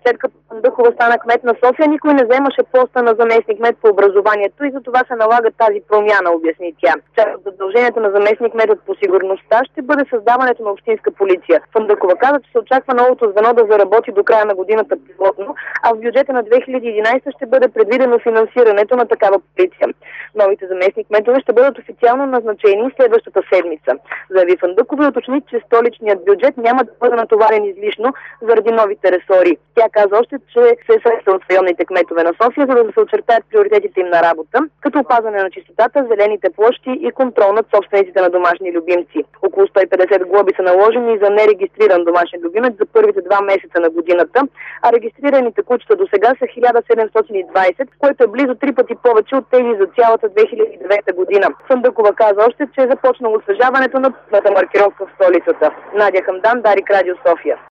След като Фандъкова стана кмет на София, никой не вземаше поста на заместник-кмет по образованието и за това се налага тази промяна, обясни тя. Част от задълженията на заместник-кметът по сигурността ще бъде създаването на общинска полиция. Фандъкова каза, че се очаква новото звено да заработи до края на годината пилотно, а в бюджета на 2011 ще бъде предвидено финансирането на такава полиция. Новите заместник-кметове ще бъдат официално назначени следващата седмица. Заяви Фандъкова и уточни, че столичният бюджет няма да бъде натоварен излишно заради новите ресори. Тя каза още, че се среща от районните кметове на София, за да се очертаят приоритетите им на работа, като опазване на чистотата, зелените площи и контрол над собствениците на домашни любимци. Около 150 глоби са наложени за нерегистриран домашен любимец за първите 2 месеца на годината, а регистрираните кучета до сега са 1720, което е близо 3 пъти повече от тези за цялата 2009 година. Фандъкова каза още, че е започнало освежаването на пътната маркировка в столицата. Надя Хамдан, Дарик, Радио София.